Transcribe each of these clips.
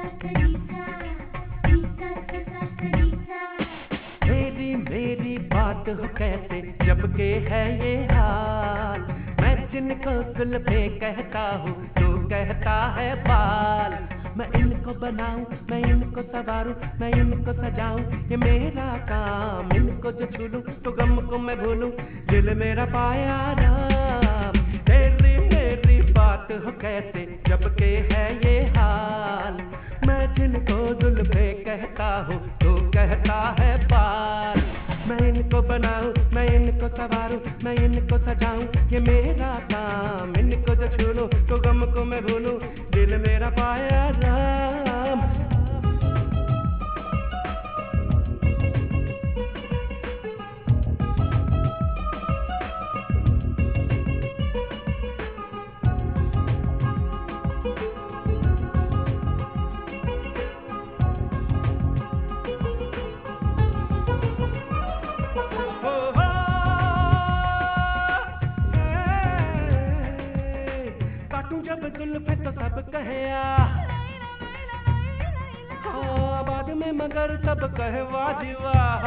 मेरी मेरी बात हो कैसे जब के है ये हाल। मैं जिनको जुल्फे कहता हूँ तू कहता है बाल। मैं इनको बनाऊं, मैं इनको संवारूं, मैं इनको सजाऊं, ये मेरा काम। इनको जो छू लूं तो गम को मैं भूलूं, दिल मेरा पाया राम। तेरी मेरी बात हो कैसे जब के है ये हाल। मैं जिनको जुल्फे कहता हूँ तू कहता है बाल। मैं इनको बनाऊं, मैं इनको संवारूं, मैं इनको सजाऊं, ये मेरा काम। इनको जो छू लूं तो गम को मैं भूलूं, दिल मेरा पाया राम। जब जुल्फे तो सब कहे बाद में मगर सब कहे वाह वाह।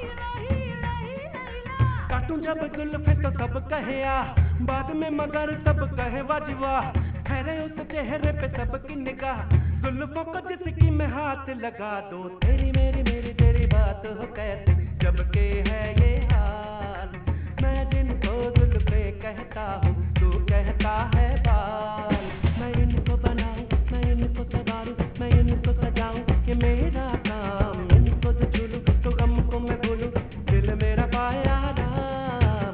काटूं जब जुल्फे तो सब कहे बाद में मगर सब कहे वाह वाह। ठहरे उस चेहरे पे सबकी निगाह, जुल्फों को जिसकी मैं हाथ लगा दूं। तेरी मेरी मेरी तेरी बात हो कैसे जब के है ये हाल। मैं जिनको जुल्फे कहता हूँ तू कहता है बाल। मैं इनको बनाऊं, मैं इनको संवारूं, मैं इनको सजाऊं, ये मेरा काम। इनको जो छू लूं तो गम को मैं भूलूं, दिल मेरा पाया राम।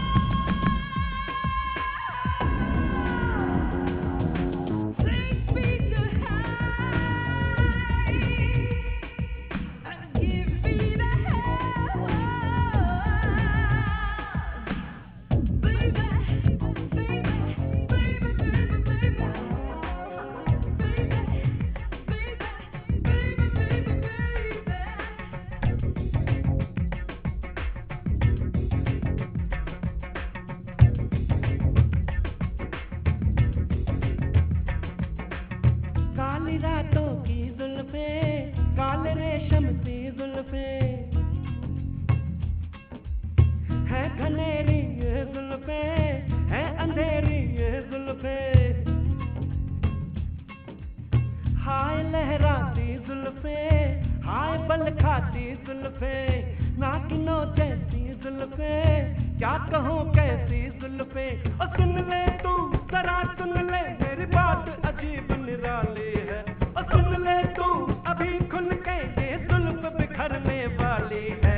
काली रातों की जुल्फे, काले रेशम सी जुल्फे, है घनेरी ये जुल्फे, है अंधेरी ये जुल्फे। हाय लहराती जुल्फे, हाय बल खाती जुल्फे, नागिनों जैसी जुल्फे, क्या कहूँ कैसी जुल्फे। और सुन ले तू जरा सुन ले, मेरी बात अजीब निराली है। और सुन ले तू अभी खुल के, ये जुल्फ बिखरने वाली है।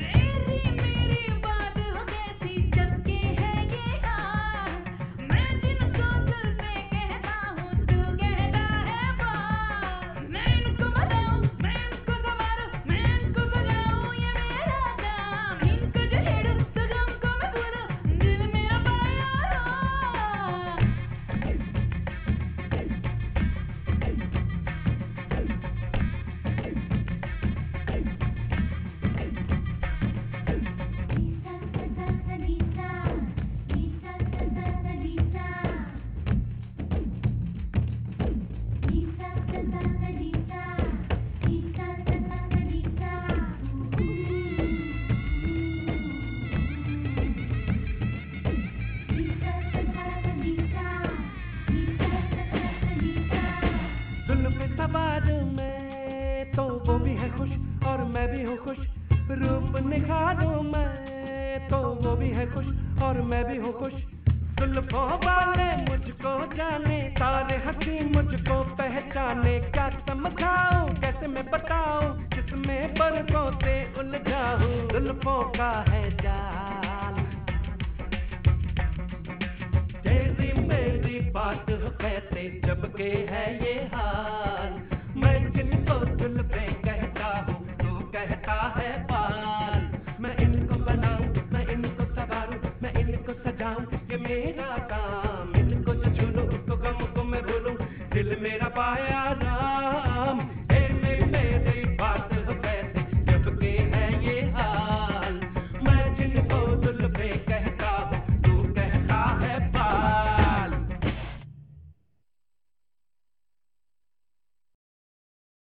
सवार में तो वो भी है खुश और मैं भी हूँ खुश। रूप निखारूं मैं तो वो भी है खुश और मैं भी हूँ खुश। जुल्फों वाले मुझको जाने, तारे हंसी मुझको पहचाने। क्या समझाऊं कैसे मैं बताऊं, जिसमें बरसों से उलझाऊं। जुल्फों का है जाल, तेरी मेरी बात हो कैसे जब के है ये हाल। मैं जिनको जुल्फे कहता हूँ तू कहता है बाल। मैं इनको बनाऊं, मैं इनको संवारूं, मैं इनको सजाऊं, ये मेरा काम। इनको जो छू लूं तो गम को मैं भूलूं, दिल मेरा पाया